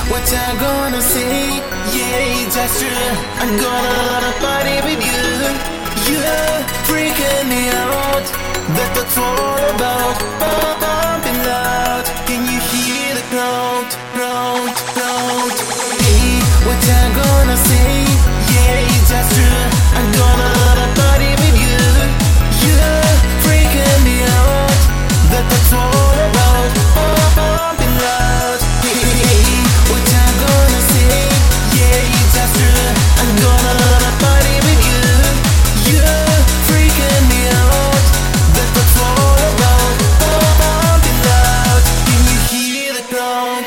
what you gonna say? Yeah, that's true. I'm gonna let a party with you. You're freaking me out. That's all about pumping loud. Can you hear the crowd, crowd, crowd? Hey, what you gonna say? Yeah, that's true. I'm gonna let a party with you. You're freaking me out. That's all about pumping loud. Hey, what you gonna say? Yeah, that's true. I'm gonna let a party with you. You're freaking me out. That's all about pumping loud. Can you hear the crowd?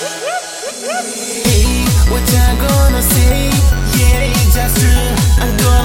What you gonna say? Yeah, that's true. I'm gonna